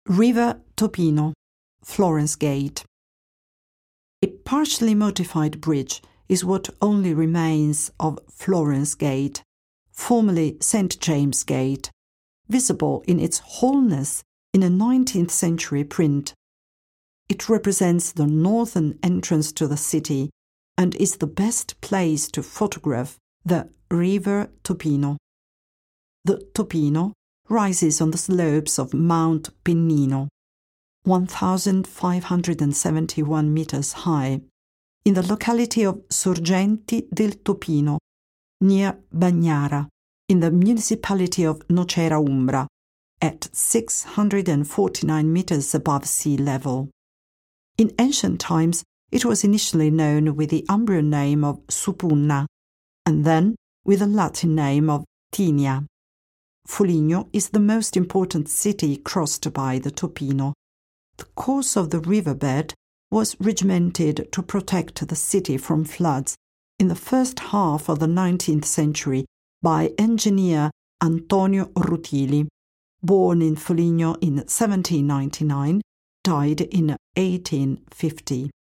River Topino, Florence Gate. A partially modified bridge is what only remains of Florence Gate, formerly St. James Gate, visible in its wholeness in a 19th century print. It represents the northern entrance to the city and is the best place to photograph the River Topino. The Topino rises on the slopes of Mount Pennino, 1,571 meters high, in the locality of Sorgenti del Topino, near Bagnara, in the municipality of Nocera Umbra, at 649 meters above sea level. In ancient times, it was initially known with the Umbrian name of Supunna, and then with the Latin name of Tinia. Foligno is the most important city crossed by the Topino. The course of the riverbed was regimented to protect the city from floods in the first half of the 19th century by engineer Antonio Rutili, born in Foligno in 1799, died in 1850.